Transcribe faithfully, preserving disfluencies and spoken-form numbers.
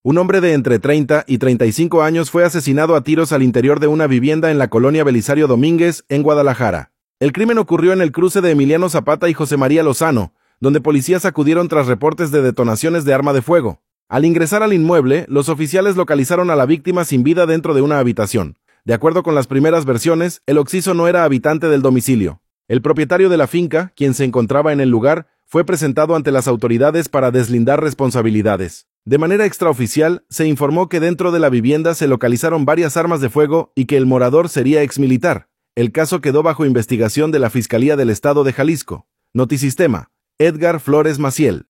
Un hombre de entre treinta y treinta y cinco años fue asesinado a tiros al interior de una vivienda en la colonia Belisario Domínguez, en Guadalajara. El crimen ocurrió en el cruce de Emiliano Zapata y José María Lozano, donde policías acudieron tras reportes de detonaciones de arma de fuego. Al ingresar al inmueble, los oficiales localizaron a la víctima sin vida dentro de una habitación. De acuerdo con las primeras versiones, el occiso no era habitante del domicilio. El propietario de la finca, quien se encontraba en el lugar, fue presentado ante las autoridades para deslindar responsabilidades. De manera extraoficial, se informó que dentro de la vivienda se localizaron varias armas de fuego y que el morador sería exmilitar. El caso quedó bajo investigación de la Fiscalía del Estado de Jalisco. Notisistema. Edgar Flores Maciel.